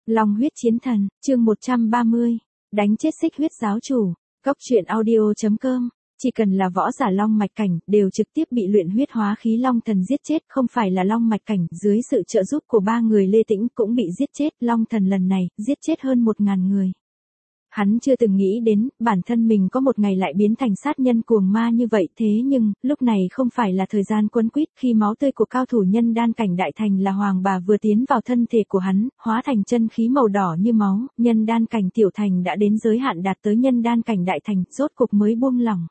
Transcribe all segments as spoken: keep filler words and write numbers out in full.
Long huyết chiến thần, chương một trăm ba mươi, đánh chết xích huyết giáo chủ. Góc truyện audio chấm com. Chỉ cần là võ giả long mạch cảnh, đều trực tiếp bị luyện huyết hóa khí long thần giết chết, không phải là long mạch cảnh, dưới sự trợ giúp của ba người Lê Tĩnh cũng bị giết chết, long thần lần này, giết chết hơn một ngàn người. Hắn chưa từng nghĩ đến, bản thân mình có một ngày lại biến thành sát nhân cuồng ma như vậy, thế nhưng, lúc này không phải là thời gian quấn quýt, khi máu tươi của cao thủ nhân đan cảnh đại thành là hoàng bà vừa tiến vào thân thể của hắn, hóa thành chân khí màu đỏ như máu, nhân đan cảnh tiểu thành đã đến giới hạn đạt tới nhân đan cảnh đại thành, rốt cục mới buông lỏng.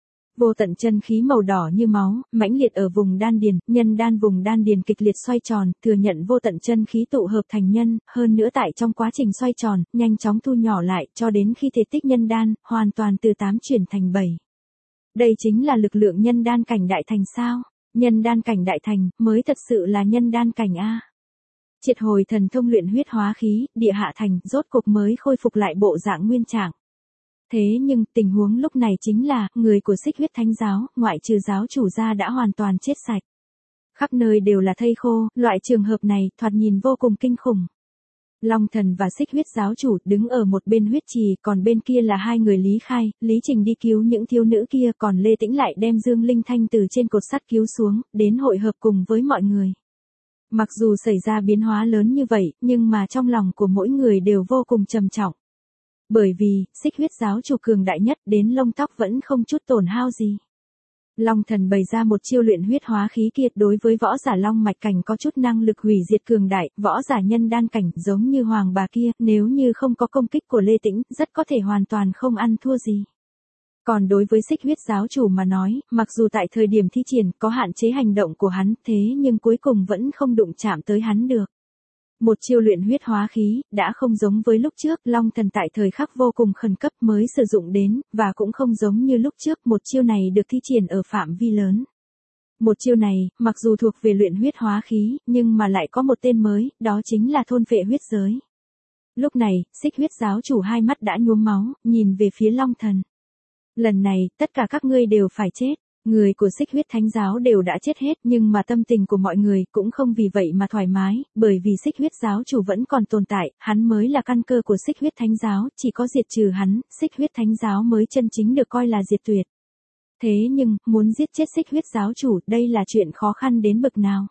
Vô tận chân khí màu đỏ như máu, mãnh liệt ở vùng đan điền, nhân đan vùng đan điền kịch liệt xoay tròn, thừa nhận vô tận chân khí tụ hợp thành nhân, hơn nữa tại trong quá trình xoay tròn, nhanh chóng thu nhỏ lại, cho đến khi thể tích nhân đan, hoàn toàn từ tám chuyển thành bảy. Đây chính là lực lượng nhân đan cảnh đại thành sao? Nhân đan cảnh đại thành, mới thật sự là nhân đan cảnh A. Triệt hồi thần thông luyện huyết hóa khí, địa hạ thành, rốt cục mới khôi phục lại bộ dạng nguyên trạng. Thế nhưng, tình huống lúc này chính là, người của xích huyết thánh giáo, ngoại trừ giáo chủ ra đã hoàn toàn chết sạch. Khắp nơi đều là thây khô, loại trường hợp này, thoạt nhìn vô cùng kinh khủng. Long thần và xích huyết giáo chủ đứng ở một bên huyết trì, còn bên kia là hai người Lý Khai, Lý Trình đi cứu những thiếu nữ kia, còn Lê Tĩnh lại đem Dương Linh Thanh từ trên cột sắt cứu xuống, đến hội hợp cùng với mọi người. Mặc dù xảy ra biến hóa lớn như vậy, nhưng mà trong lòng của mỗi người đều vô cùng trầm trọng. Bởi vì, xích huyết giáo chủ cường đại nhất đến lông tóc vẫn không chút tổn hao gì. Long thần bày ra một chiêu luyện huyết hóa khí kia đối với võ giả long mạch cảnh có chút năng lực hủy diệt cường đại, võ giả nhân đan cảnh giống như hoàng bà kia, nếu như không có công kích của Lê Tĩnh, rất có thể hoàn toàn không ăn thua gì. Còn đối với xích huyết giáo chủ mà nói, mặc dù tại thời điểm thi triển có hạn chế hành động của hắn, thế nhưng cuối cùng vẫn không đụng chạm tới hắn được. Một chiêu luyện huyết hóa khí, đã không giống với lúc trước, long thần tại thời khắc vô cùng khẩn cấp mới sử dụng đến, và cũng không giống như lúc trước, một chiêu này được thi triển ở phạm vi lớn. Một chiêu này, mặc dù thuộc về luyện huyết hóa khí, nhưng mà lại có một tên mới, đó chính là thôn phệ huyết giới. Lúc này, xích huyết giáo chủ hai mắt đã nhuốm máu, nhìn về phía long thần. Lần này, tất cả các ngươi đều phải chết. Người của xích huyết thánh giáo đều đã chết hết, nhưng mà tâm tình của mọi người cũng không vì vậy mà thoải mái, bởi vì xích huyết giáo chủ vẫn còn tồn tại, hắn mới là căn cơ của xích huyết thánh giáo, chỉ có diệt trừ hắn, xích huyết thánh giáo mới chân chính được coi là diệt tuyệt. Thế nhưng, muốn giết chết xích huyết giáo chủ, đây là chuyện khó khăn đến bậc nào.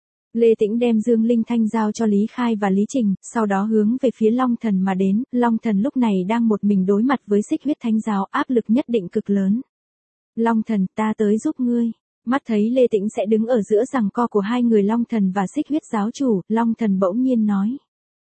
Lê Tĩnh đem Dương Linh Thanh giao cho Lý Khai và Lý Trình, sau đó hướng về phía Long Thần mà đến, Long Thần lúc này đang một mình đối mặt với xích huyết thánh giáo, áp lực nhất định cực lớn. Long thần, ta tới giúp ngươi. Mắt thấy Lê Tĩnh sẽ đứng ở giữa giằng co của hai người long thần và xích huyết giáo chủ, long thần bỗng nhiên nói.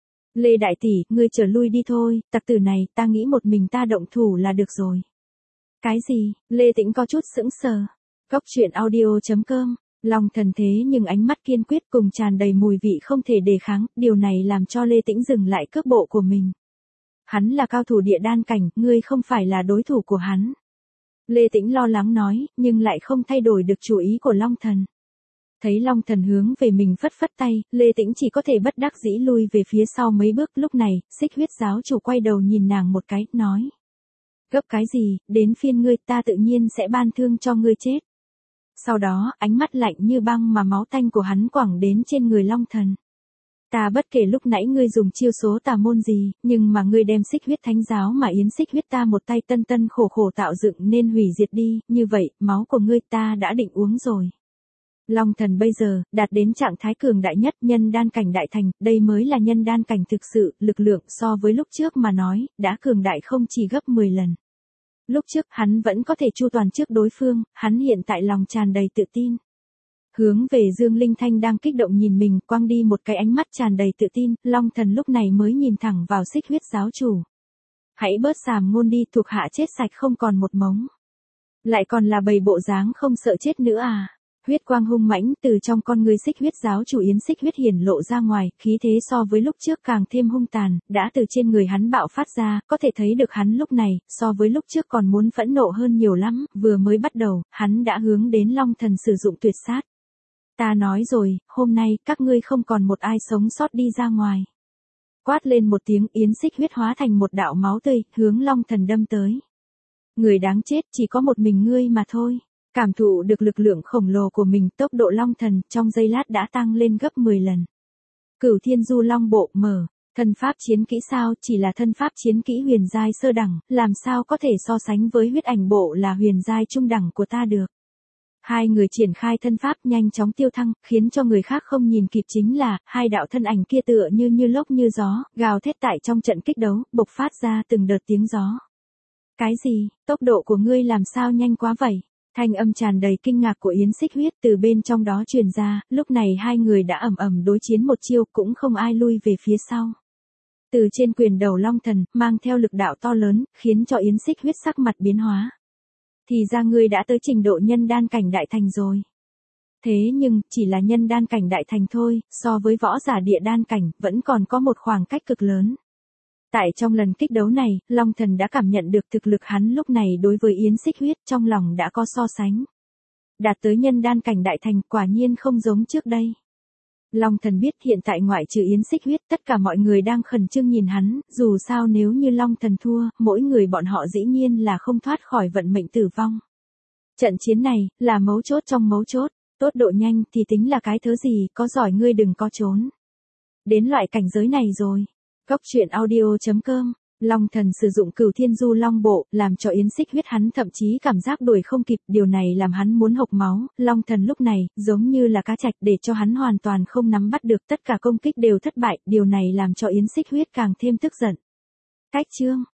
Lê đại tỷ, ngươi trở lui đi thôi, tặc tử này, ta nghĩ một mình ta động thủ là được rồi. Cái gì? Lê Tĩnh có chút sững sờ. Góc truyện audio chấm com. Long thần thế nhưng ánh mắt kiên quyết cùng tràn đầy mùi vị không thể đề kháng, điều này làm cho Lê Tĩnh dừng lại cước bộ của mình. Hắn là cao thủ địa đan cảnh, ngươi không phải là đối thủ của hắn. Lê Tĩnh lo lắng nói, nhưng lại không thay đổi được chủ ý của Long Thần. Thấy Long Thần hướng về mình phất phất tay, Lê Tĩnh chỉ có thể bất đắc dĩ lui về phía sau mấy bước. Lúc này, xích huyết giáo chủ quay đầu nhìn nàng một cái, nói. Gấp cái gì, đến phiên ngươi, ta tự nhiên sẽ ban thương cho ngươi chết. Sau đó, ánh mắt lạnh như băng mà máu tanh của hắn quẳng đến trên người Long Thần. Ta bất kể lúc nãy ngươi dùng chiêu số tà môn gì, nhưng mà ngươi đem xích huyết thánh giáo mà yến xích huyết ta một tay tân tân khổ khổ tạo dựng nên hủy diệt đi, như vậy, máu của ngươi ta đã định uống rồi. Long thần bây giờ, đạt đến trạng thái cường đại nhất, nhân đan cảnh đại thành, đây mới là nhân đan cảnh thực sự, lực lượng so với lúc trước mà nói, đã cường đại không chỉ gấp mười lần. Lúc trước, hắn vẫn có thể chu toàn trước đối phương, hắn hiện tại lòng tràn đầy tự tin. Hướng về Dương Linh Thanh đang kích động nhìn mình, quăng đi một cái ánh mắt tràn đầy tự tin, Long thần lúc này mới nhìn thẳng vào xích huyết giáo chủ. Hãy bớt xàm ngôn đi, thuộc hạ chết sạch không còn một mống. Lại còn là bầy bộ dáng không sợ chết nữa à. Huyết quang hung mãnh từ trong con người xích huyết giáo chủ yến xích huyết hiển lộ ra ngoài, khí thế so với lúc trước càng thêm hung tàn, đã từ trên người hắn bạo phát ra, có thể thấy được hắn lúc này, so với lúc trước còn muốn phẫn nộ hơn nhiều lắm, vừa mới bắt đầu, hắn đã hướng đến Long thần sử dụng tuyệt sát. Ta nói rồi, hôm nay, các ngươi không còn một ai sống sót đi ra ngoài. Quát lên một tiếng, yến xích huyết hóa thành một đạo máu tươi, hướng Long thần đâm tới. Người đáng chết, chỉ có một mình ngươi mà thôi. Cảm thụ được lực lượng khổng lồ của mình, tốc độ Long thần trong giây lát đã tăng lên gấp mười lần. Cửu Thiên Du Long Bộ mở. Thân pháp chiến kỹ sao, chỉ là thân pháp chiến kỹ huyền giai sơ đẳng, làm sao có thể so sánh với huyết ảnh bộ là huyền giai trung đẳng của ta được. Hai người triển khai thân pháp nhanh chóng tiêu thăng, khiến cho người khác không nhìn kịp chính là, hai đạo thân ảnh kia tựa như như lốc như gió, gào thét tại trong trận kích đấu, bộc phát ra từng đợt tiếng gió. Cái gì, tốc độ của ngươi làm sao nhanh quá vậy? Thanh âm tràn đầy kinh ngạc của Yến Xích Huyết từ bên trong đó truyền ra, lúc này hai người đã ầm ầm đối chiến một chiêu, cũng không ai lui về phía sau. Từ trên quyền đầu Long Thần, mang theo lực đạo to lớn, khiến cho Yến Xích Huyết sắc mặt biến hóa. Thì ra ngươi đã tới trình độ nhân đan cảnh đại thành rồi. Thế nhưng, chỉ là nhân đan cảnh đại thành thôi, so với võ giả địa đan cảnh, vẫn còn có một khoảng cách cực lớn. Tại trong lần kích đấu này, Long Thần đã cảm nhận được thực lực hắn lúc này đối với Yến Xích Huyết, trong lòng đã có so sánh. Đạt tới nhân đan cảnh đại thành quả nhiên không giống trước đây. Long Thần biết hiện tại ngoại trừ Yến Xích Huyết, tất cả mọi người đang khẩn trương nhìn hắn, dù sao nếu như Long Thần thua, mỗi người bọn họ dĩ nhiên là không thoát khỏi vận mệnh tử vong. Trận chiến này, là mấu chốt trong mấu chốt, tốt độ nhanh thì tính là cái thứ gì, có giỏi ngươi đừng có trốn. Đến loại cảnh giới này rồi. Góc truyện audio chấm com, Long Thần sử dụng Cửu Thiên Du Long Bộ, làm cho Yến Xích Huyết hắn thậm chí cảm giác đuổi không kịp, điều này làm hắn muốn hộc máu. Long Thần lúc này, giống như là cá trạch để cho hắn hoàn toàn không nắm bắt được, tất cả công kích đều thất bại, điều này làm cho Yến Xích Huyết càng thêm tức giận. Cách chương